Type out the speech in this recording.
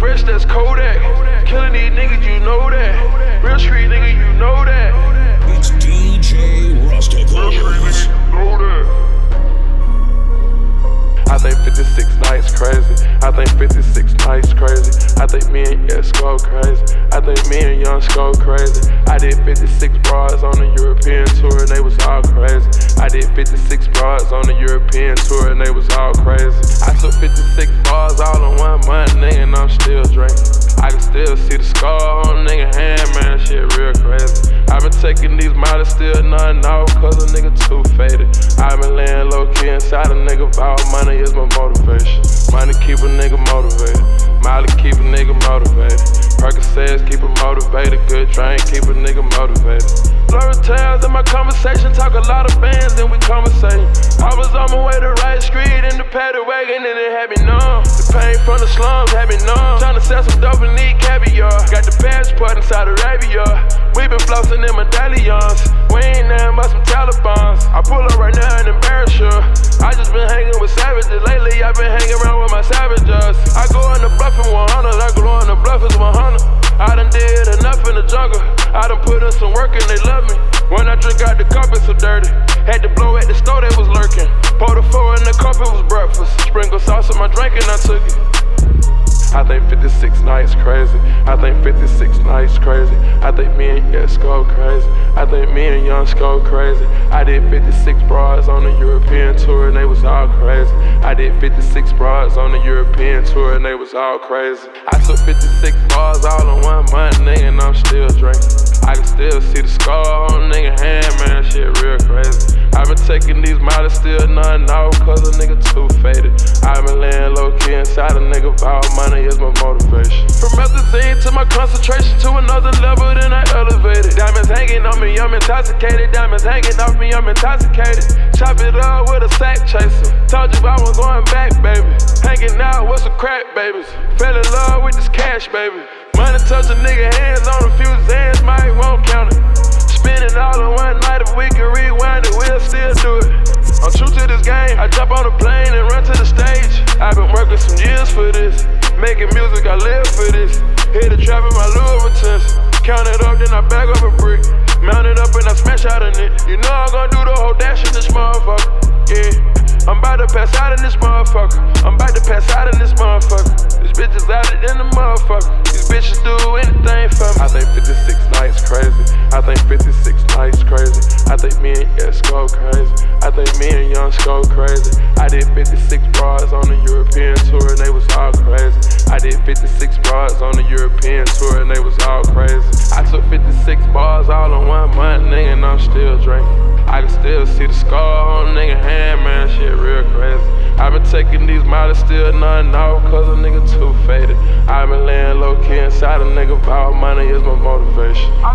fresh, that's Kodak. Killing these niggas, you know that. Real street nigga, you know that. It's DJ Rusticles. I think 56 nights crazy. I think 56 nights crazy. I think me and Yes go crazy. I think me and Young go crazy. I did 56 bras on the European tour and they was all crazy. I did 56 bras on the European tour and they was all crazy. I took 56 bars all in 1 month, nigga, and I'm still drinking. I can still see the scar on a nigga hand, man, shit real crazy. I been taking these models, still nothing off, cause a nigga too faded. I been laying low key inside a nigga, all money is my motivation. Money keep a nigga motivated. Molly keep a nigga motivated. Percocets keep a motivated. Good drink keep a nigga motivated. Blurry tales in my conversation, talk a lot of bands and we conversating. I was on my way to Right Street in the paddy wagon and it had me numb. The pain from the slums had me numb. Tryna sell some dope and need caviar. Got the passport in Saudi Arabia. We been flossing in medallions. We ain't nothing but some Talibans. I pull up right now and embarrass you. I just been hanging with savages. Lately I been hanging around with my savages. I go in the bluff in 100. I go in the bluff is 100. I done did enough in the jungle. I done put in some work and they love me. When I drink out the cup, it's so dirty. Had to blow at the store, they was lurking. Poured a 4 in the cup, it was breakfast. Sprinkle sauce in my drink and I took it. I think 56 nights crazy. I think 56 nights crazy. I think me and Yes go crazy. I think me and Young go crazy. I did 56 bras on the European tour and they was all crazy. I did 56 bras on the European tour and they was all crazy. I took 56 bars all in 1 month, nigga, and I'm still drinking. I can still see the scar on a nigga hand, man, shit real crazy. I been taking these models, still nothing off, cause a nigga too faded. I been laying low key inside a nigga, all money is my motivation. From methazine to my concentration to another level, then I elevated. Diamonds hanging on me, I'm intoxicated. Diamonds hanging off me, I'm intoxicated. Chop it up with a sack chaser. Told you I was going back, baby. Hanging out with some crack babies. Fell in love with this cash, baby. Money touch a nigga hands on a few Zans, might won't count it. Spend it all in 1 night, if we can rewind it, we'll still do it. I'm true to this game, I jump on a plane and run to the stage. I've been working some years for this. Making music, I live for this. Hit the trap in my Louis Vuittons. Count it up, then I bag up a brick. Mount it up and I smash out in it. You know I'm gonna do the whole dash in this motherfucker. Yeah, I'm about to pass out in this motherfucker. I'm about to pass out in this motherfucker. This bitch is out in the motherfucker. These bitches do anything for me. I think 56 nights crazy. I think 56 nights crazy. I think me and Yes go crazy. I think me and Young go crazy. I did 56 bras on the European tour and they was all crazy. I did 56 bars on the European tour and they was all crazy. I took 56 bars all in 1 month, nigga, and I'm still drinking. I can still see the scar on a nigga hand, man, shit real crazy. I been taking these models, still nothing off, cause a nigga too faded. I been laying low key inside a nigga, all money is my motivation.